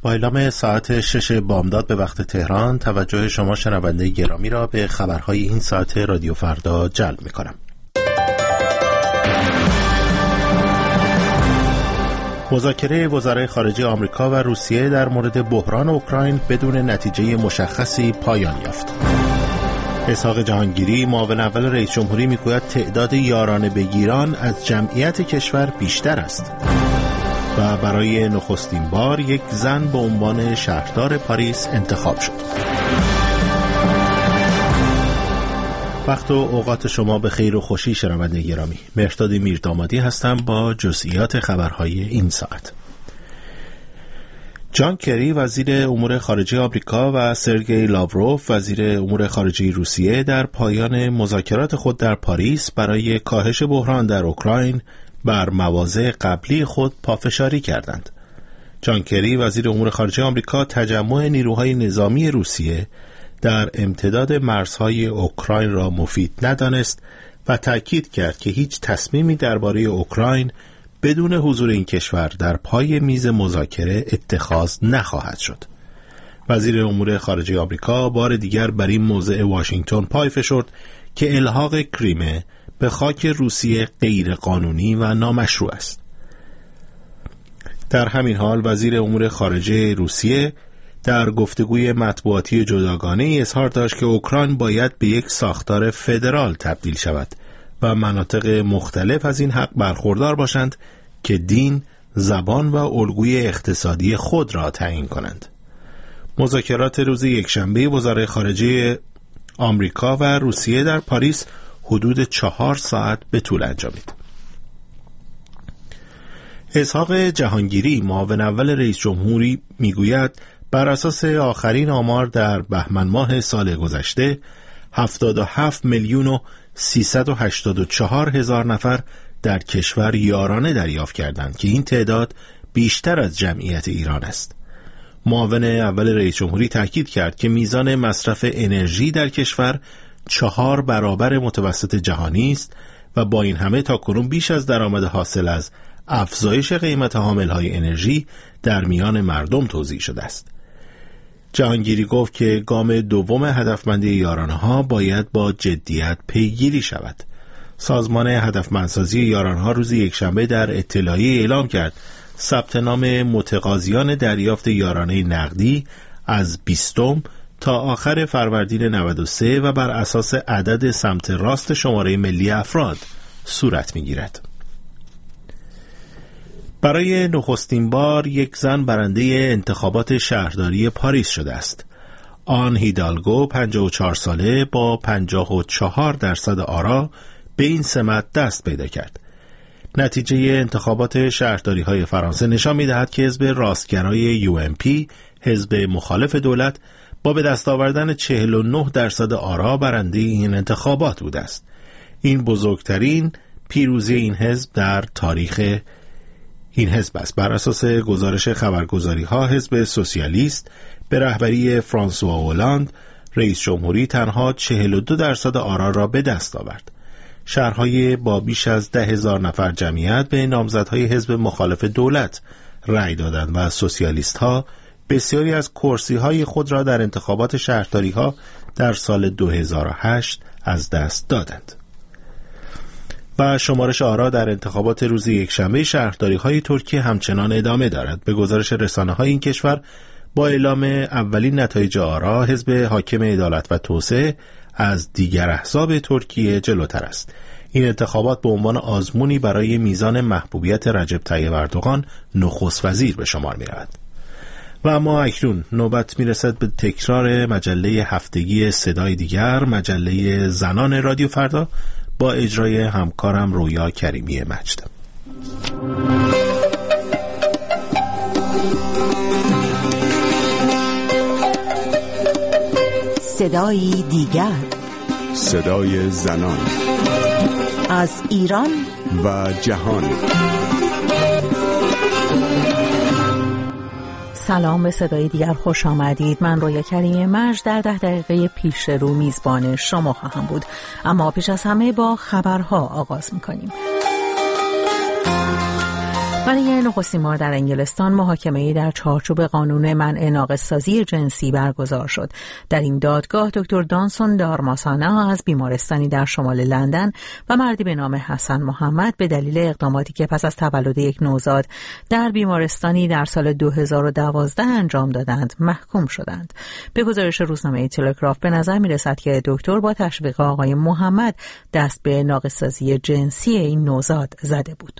با اعلام ساعت 6 بامداد به وقت تهران توجه شما شنونده گرامی را به خبرهای این ساعت رادیو فردا جلب می کنم. مذاکره وزرای خارجه آمریکا و روسیه در مورد بحران اوکراین بدون نتیجه مشخصی پایان یافت. اسحاق جهانگیری معاون اول رئیس جمهوری میگوید تعداد یارانه بگیران از جمعیت کشور بیشتر است. و برای نخستین بار یک زن به عنوان شهردار پاریس انتخاب شد. وقت و اوقات شما به خیر و خوشی شنونده گرامی. مهرداد میردامادی هستم با جزئیات خبرهای این ساعت. جان کری وزیر امور خارجه آمریکا و سرگئی لاوروف وزیر امور خارجه روسیه در پایان مذاکرات خود در پاریس برای کاهش بحران در اوکراین بر مواضع قبلی خود پافشاری کردند. جان کری وزیر امور خارجه آمریکا تجمع نیروهای نظامی روسیه در امتداد مرزهای اوکراین را مفید ندانست و تأکید کرد که هیچ تصمیمی درباره اوکراین بدون حضور این کشور در پای میز مذاکره اتخاذ نخواهد شد. وزیر امور خارجه آمریکا بار دیگر بر این موضع واشنگتن پای فشرد که الحاق کریمه به خاک روسیه غیر قانونی و نامشروع است. در همین حال وزیر امور خارجه روسیه در گفتگوی مطبوعاتی جداگانه اظهار داشت که اوکراین باید به یک ساختار فدرال تبدیل شود و مناطق مختلف از این حق برخوردار باشند که دین، زبان و الگوی اقتصادی خود را تعیین کنند. مذاکرات روز یکشنبه وزرای خارجه آمریکا و روسیه در پاریس حدود 4 ساعت به طول انجامید. اسحاق جهانگیری معاون اول رئیس جمهوری میگوید بر اساس آخرین آمار در بهمن ماه سال گذشته 77,384,000 نفر در کشور یارانه دریافت کردند که این تعداد بیشتر از جمعیت ایران است. معاون اول رئیس جمهوری تاکید کرد که میزان مصرف انرژی در کشور 4 برابر متوسط جهانی است و با این همه تاکنون بیش از درآمد حاصل از افزایش قیمت حاملهای انرژی در میان مردم توزیع شده است. جهانگیری گفت که گام دوم هدفمندی یارانه‌ها باید با جدیت پیگیری شود. سازمان هدفمندسازی یارانه‌ها روز یکشنبه در اطلاعیه اعلام کرد ثبت نام متقاضیان دریافت یارانه نقدی از 20 تا آخر فروردین 93 و بر اساس عدد سمت راست شماره ملی افراد صورت می‌گیرد. برای نخستین بار یک زن برنده انتخابات شهرداری پاریس شده است. آن هیدالگو 54 ساله با 54% آرا به این سمت دست پیدا کرد. نتیجه انتخابات شهرداری‌های فرانسه نشان می‌دهد که حزب راستگرای UMP، حزب مخالف دولت، با به دست آوردن 49% آرا برنده این انتخابات بوده است. این بزرگترین پیروزی این حزب در تاریخ این حزب است. بر اساس گزارش خبرگزاری‌ها حزب سوسیالیست به رهبری فرانسوا اولاند رئیس جمهوری تنها 42% آرا را به دست آورد. شهرهای با بیش از 10,000 نفر جمعیت به نامزدهای حزب مخالف دولت رأی دادند و سوسیالیست‌ها بسیاری از کرسی‌های خود را در انتخابات شهرداری‌ها در سال 2008 از دست دادند. و شمارش آرا در انتخابات روز یکشنبه شهرداری‌های ترکیه همچنان ادامه دارد. به گزارش رسانه‌های این کشور با اعلام اولین نتایج آرا حزب حاکم عدالت و توسعه از دیگر احزاب ترکیه جلوتر است. این انتخابات به عنوان آزمونی برای میزان محبوبیت رجب طیب اردوغان نخست وزیر به شمار می‌رود. و اما اکنون نوبت میرسد به تکرار مجله هفتگی صدای دیگر، مجله زنان رادیو فردا با اجرای همکارم رویا کریمی مجد. صدای دیگر، صدای زنان از ایران و جهان. سلام، به صدای دیگر خوش آمدید. من رویا کریمی مجد در 10 دقیقه پیش رو میزبان شما خواهم بود، اما پیش از همه با خبرها آغاز میکنیم. برای نخستین بار در انگلستان محاکمه‌ای در چارچوب قانون منع ناقص‌سازی جنسی برگزار شد. در این دادگاه دکتر دانسون دارماسانا از بیمارستانی در شمال لندن و مردی به نام حسن محمد به دلیل اقداماتی که پس از تولد یک نوزاد در بیمارستانی در سال 2012 انجام دادند محکوم شدند. به گزارش روزنامه تلگراف به نظر می‌رسد که دکتر با تشویق آقای محمد دست به ناقص‌سازی جنسی این نوزاد زده بود.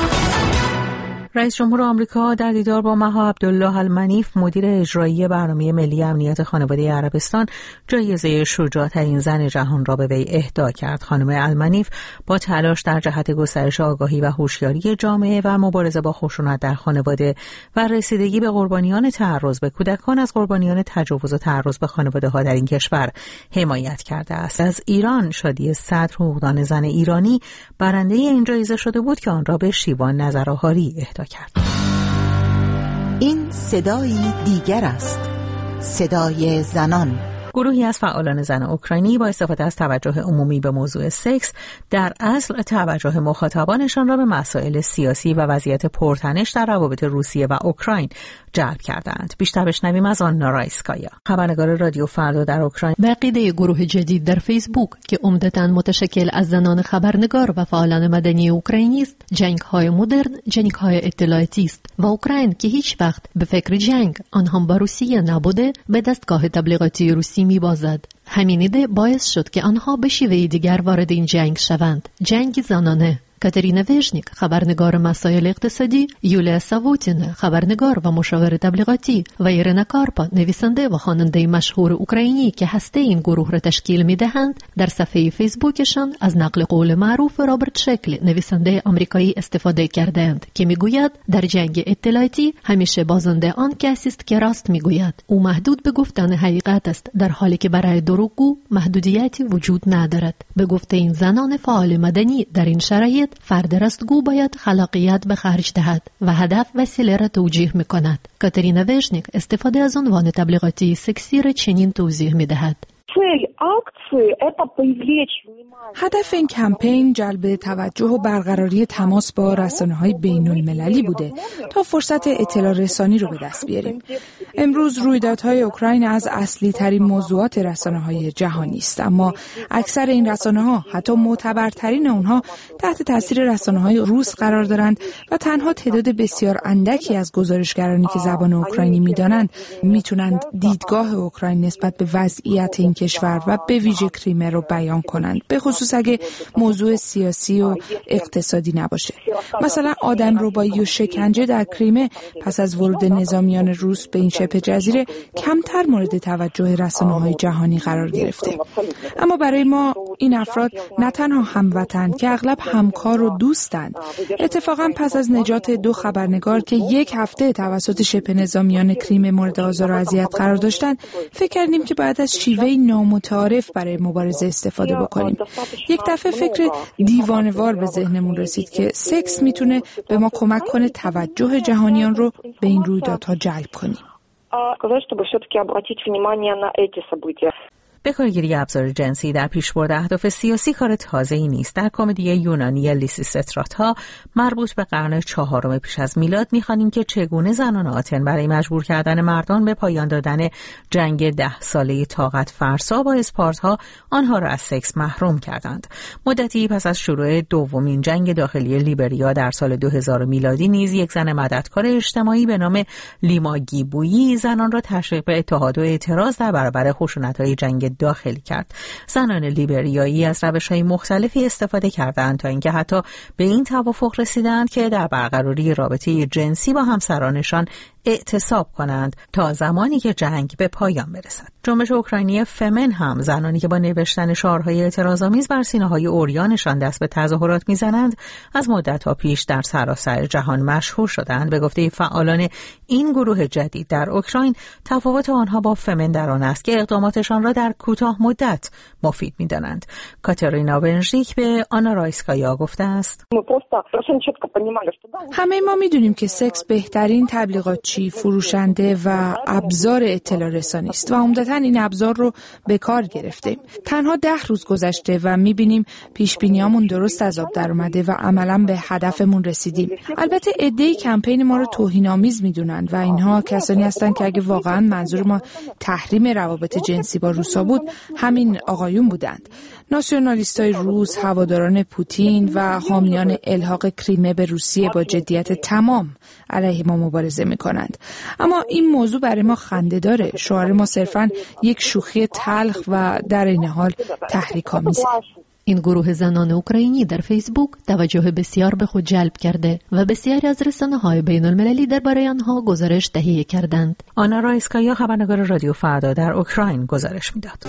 رئیس جمهور آمریکا در دیدار با مها عبدالله المنیف مدیر اجرایی برنامه ملی امنیت خانواده عربستان جایزه شجاع‌ترین زن جهان را به وی اهدا کرد. خانم المنیف با تلاش در جهت گسترش آگاهی و هوشیاری جامعه و مبارزه با خشونت در خانواده و رسیدگی به قربانیان تعرض به کودکان از قربانیان تجاوز و تعرض به خانواده‌ها در این کشور حمایت کرده است. از ایران شادی صدر حقوقدان زن ایرانی برنده این جایزه شده بود که آن را به شیوان نظرآهاری اهدا کرد. این صدای دیگر است، صدای زنان. گروهی از فعالان زن اوکراینی با استفاده از توجه عمومی به موضوع سکس در اصل توجه مخاطبانشان را به مسائل سیاسی و وضعیت پرتنش در روابط روسیه و اوکراین جلب کردند. بیشتر بشنویم از آنا رایسکایا، خبرنگار رادیو فردا در اوکراین. به عقیده گروه جدید در فیسبوک که عمدتاً متشکل از زنان خبرنگار و فعالان مدنی اوکراینی است، جنگ‌های مدرن جنگ‌های اطلاعاتی است و اوکراین که هیچ وقت به فکر جنگ آن هم با روسیه نبوده به دستگاه تبلیغاتی روسی می‌بازد. همین ایده باعث شد که آنها به شیوه دیگر وارد این جنگ شوند، جنگ زنانه. کاترینا وژنیک خبرنگار مسائل اقتصادی، یولیا ساووتین خبرنگار و مشاور تبلیغاتی و ایرنا کارپا نویسنده و خواننده مشهور اوکراینی که هسته این گروه را تشکیل می‌دهند در صفحه فیسبوکشان از نقل قول معروف رابرت شکل نویسنده آمریکایی استفاده کردند که میگوید در جنگ اطلاعاتی همیشه بازنده آن کسی است که راست میگوید. او محدود به گفتن حقیقت است، در حالی که برای دروغگو محدودیتی وجود ندارد. به گفته این زنان فعال مدنی در این شرایط فرد راستگو باید خلاقیت به خرج دهد و هدف وسیله را توجیه می کند. کاترینا وژنیک استفاده از عنوان تبلیغاتی سکسی را چنین توضیح می دهد. هدف این کمپین جلب توجه و برقراری تماس با رسانه‌های بین‌المللی بوده تا فرصت اطلاع رسانی رو به دست بیاریم. امروز رویدادهای اوکراین از اصلی ترین موضوعات رسانه‌های جهانی است، اما اکثر این رسانه‌ها، حتی معتبرترین اونها، تحت تاثیر رسانه‌های روس قرار دارند و تنها تعداد بسیار اندکی از گزارشگرانی که زبان اوکراینی می‌دانند میتونند دیدگاه اوکراین نسبت به وضعیت این کشور و به ویژه کریمه رو بیان کنند، به خصوص اگه موضوع سیاسی و اقتصادی نباشه. مثلا آدمربایی و شکنجه در کریمه پس از ورود نظامیان روس به این شبه جزیره کمتر مورد توجه رسانه‌های جهانی قرار گرفته. اما برای ما این افراد نه تنها هموطن که اغلب همکار و دوستند. اتفاقا پس از نجات 2 خبرنگار که 1 هفته توسط شبه نظامیان کریمه مورد آزار و اذیت قرار داشتند، فکر کردیم که باید از شیوه نامتعارف برای مبارزه استفاده بکنیم. یک دفعه فکر دیوانه‌وار به ذهنمون رسید که سکس میتونه به ما کمک کنه توجه جهانیان رو به این رویدادها جلب کنیم. به کارگیری ابزار جنسی در پیشبرد اهداف سیاسی کار تازه‌ای نیست. در کمدی یونانی لیسیسترات‌ها مربوط به قرن 4 پیش از میلاد می‌خوانیم که چگونه زنان آتن برای مجبور کردن مردان به پایان دادن جنگ 10 ساله طاقت فرسا با اسپارتا آنها را از سکس محروم کردند. مدتی پس از شروع دومین جنگ داخلی لیبریا در سال 2000 میلادی نیز یک زن مددکار اجتماعی به نام لیما گیبویی زنان را تشویق به اتحاد و اعتراض در برابر خشونت‌های جنگ داخلی کرد. زنان لیبریایی از روش‌های مختلفی استفاده کردند تا اینکه حتی به این توافق رسیدند که در برقراری رابطه جنسی با همسرانشان اعتصاب کنند تا زمانی که جنگ به پایان برسد. جنبش اوکراینی فمن هم زنانی که با نوشتن شعارهای اعتراض‌آمیز بر سینه‌های عریانشان دست به تظاهرات می‌زنند از مدت‌ها پیش در سراسر جهان مشهور شدند. به گفته فعالان این گروه جدید در اوکراین، تفاوت آنها با فمن در آن است که اقداماتشان را در کوتاه مدت مفید می‌دانند. کاترینا وژنیک به آنا رایسکایا گفته است: همه ما می‌دونیم که سکس بهترین تبلیغات نقاشی، فروشنده و ابزار اطلاع رسانی است و عمدتاً این ابزار رو به کار گرفتیم. تنها 10 روز گذشته و می‌بینیم پیش‌بینیامون درست از آب در اومده و عملاً به هدفمون رسیدیم. البته عده‌ای کمپین ما رو توهین‌آمیز می‌دونن و اینها کسانی هستن که اگه واقعاً منظور ما تحریم روابط جنسی با روسا بود، همین آقایون بودند. ناسیونالیستای روس، هواداران پوتین و حامیان الحاق کریمه به روسیه با جدیت تمام علیه ما مبارزه می‌کنند. اما این موضوع برای ما خنده‌داره. شعار ما صرفاً یک شوخی تلخ و در این حال تحریک‌آمیزه. این گروه زنان اوکراینی در فیسبوک توجه بسیار به خود جلب کرده و بسیاری از رسانه‌های بین‌المللی درباره آنها گزارش تهیه کردند. آنا رایسکایا، خبرنگار رادیو فردا در اوکراین، گزارش می‌داد.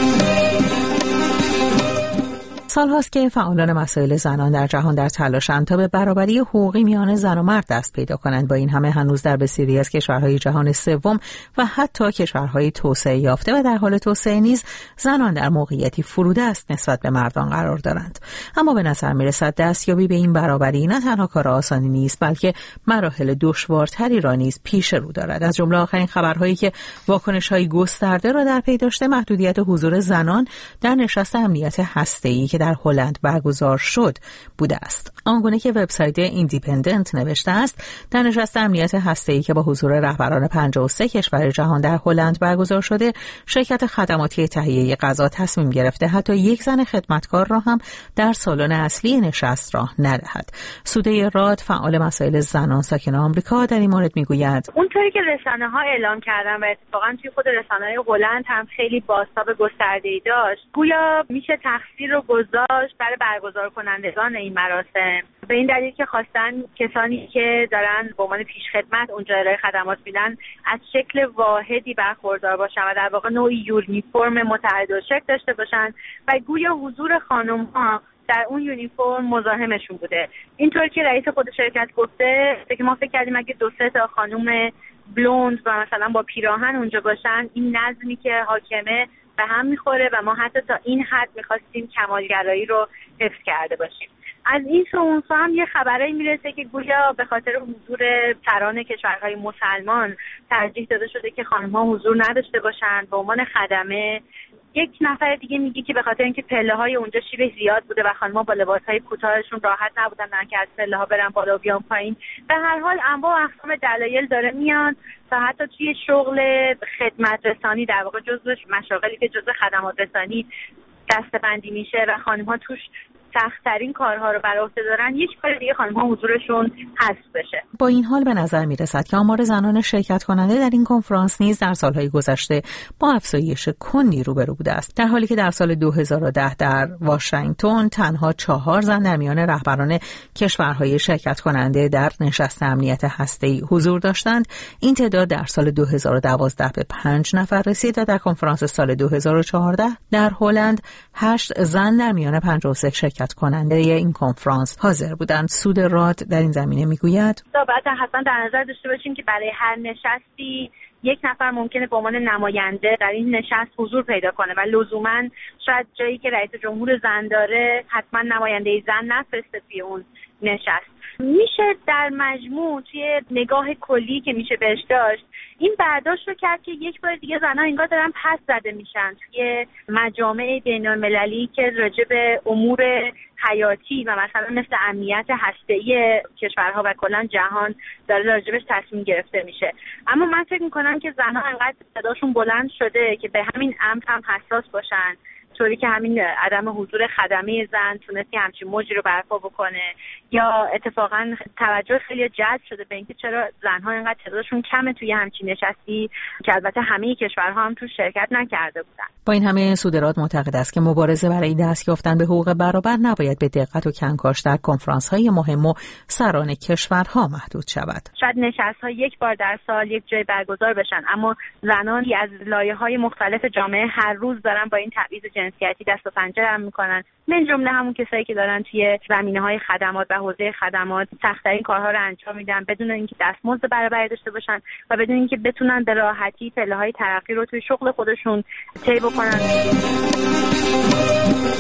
سال‌هاست که فعالان مسائل زنان در جهان در تلاشند تا به برابری حقوقی میان زن و مرد دست پیدا کنند. با این همه هنوز در بسیاری از کشورهای جهان سوم و حتی کشورهای توسعه یافته و در حال توسعه نیز زنان در موقعیتی فرودست نسبت به مردان قرار دارند. اما به نظر می‌رسد دستیابی به این برابری نه تنها کار آسانی نیست، بلکه مراحل دشوارتری را نیز پیش رو دارد. از جمله آخرین خبرهایی که واکنش‌های گسترده را در پی داشته، محدودیت حضور زنان در نشست امنیت هسته‌ای که در هلند برگزار شد بوده است. آنگونه که وبسایت ایندیپندنت نوشته است، در نشست امنیت هسته‌ای که با حضور رهبران 53 کشور جهان در هلند برگزار شده، شرکت خدماتی تهیه غذا تصمیم گرفته حتی یک زن خدمتکار را هم در سالن اصلی نشست راه ندهد. سوده راد، فعال مسائل زنان ساکن آمریکا، در این مورد میگوید: اونطوری که رسانه‌ها اعلام کردن و اتفاقاً توی خود رسانه‌های هلند هم خیلی بازتاب گسترده‌ای داشت، گویا میشه تقصیر رو گذاشت برای برگزار کنندگان این مراسم، به این دلیل که خواستن کسانی که دارن به عنوان پیشخدمت اونجا ارائه خدمات میدن از شکل واحدی برخوردار باشن و در واقع نوعی یونیفرم متحدالشکل داشته باشن و گویا حضور خانم‌ها در اون یونیفرم مزاحمشون بوده. اینطور که رئیس خود شرکت گفته که ما فکر کردیم اگه 2-3 تا خانم بلوند و مثلا با پیراهن اونجا باشن، این نظمی که حاکمه به هم میخوره و ما حتی تا این حد میخواستیم کمالگرایی رو حفظ کرده باشیم. از این سو اون سو هم یه خبرایی میرسه که گویا به خاطر حضور سران کشورهای مسلمان ترجیح داده شده که خانم‌ها حضور نداشته باشن به عنوان خدمه. یک نفر دیگه میگه که به خاطر اینکه پله‌های اونجا شیب زیاد بوده و خانم‌ها با لباس‌های کوتاهشون راحت نبودن که از پله‌ها برن بالا و بیان پایین. به هر حال انواع و اقسام دلایل داره میان تا حتی توی شغل خدمت رسانی، در واقع جزو مشاغلی که جزو خدمات رسانی دسته‌بندی میشه و خانم‌ها توش سخت‌ترین کارها رو بر عهده دارن، یک بار دیگه خانم‌ها حضورشون حذف بشه. با این حال به نظر می‌رسد که آمار زنان شرکت کننده در این کنفرانس نیز در سال‌های گذشته با افزایش کندی روبرو بوده است، در حالی که در سال 2010 در واشنگتن تنها 4 زن در میان رهبران کشورهای شرکت کننده در نشست امنیت هسته‌ای حضور داشتند. این تعداد در سال 2012 به 5 نفر رسید و در کنفرانس سال 2014 در هلند 8 زن در میان 53 شرکت کننده این کنفرانس حاضر بودند. سود راد در این زمینه میگوید: باید حتما در نظر داشته باشیم که برای هر نشستی یک نفر ممکنه به عنوان نماینده در این نشست حضور پیدا کنه و لزوما شاید جایی که رئیس جمهور زن داره حتما نماینده زن نفرسته توی اون نشست. میشه در مجموع توی نگاه کلی که میشه بهش داشت این برداشت رو کرد که یک بار دیگه زنها انگار دارن پس زده میشن توی مجامع بین‌المللی که راجع به امور حیاتی و مثلا مثل امنیت هسته‌ای کشورها و کلا جهان داره راجبش تصمیم گرفته میشه. اما من فکر میکنم که زنها انقدر صداشون بلند شده که به همین امر هم حساس باشن، طوری که همین عدم حضور خدمه زن تونستی همچین موجی رو برپا بکنه، یا اتفاقا توجه خیلی جلب شده به اینکه چرا زنها اینقدر تعدادشون کمه توی همچین نشستی که البته همه کشورها هم تو شرکت نکرده بودن. با این همه سودراد معتقد است که مبارزه برای دست یافتن به حقوق برابر نباید به دقت و کنکاش در کنفرانس‌های مهم و سران کشورها محدود شود. شاید نشست‌ها یک بار در سال یک جای برگزار بشن، اما زنان از لایه‌های مختلف جامعه هر روز دارن با این تبعیض جنسیتی دست و پنجه نرم میکنن، من جمله همون کسایی که دارن توی زمینه‌های خدمات و حوزه خدمات سخت‌ترین کارها رو انجام میدن بدون اینکه دستمزد برابری داشته باشن و بدون اینکه بتونن به راحتی پله‌های ترقی رو توی شغل خودشون طی بکنن.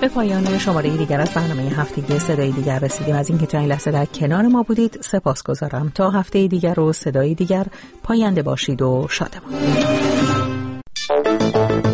به پایان شماره دیگر از برنامه هفتگی صدای دیگر رسیدیم. از اینکه تا این لحظه در کنار ما بودید سپاسگزارم. تا هفته دیگر و صدای دیگر پاینده باشید و شادمان.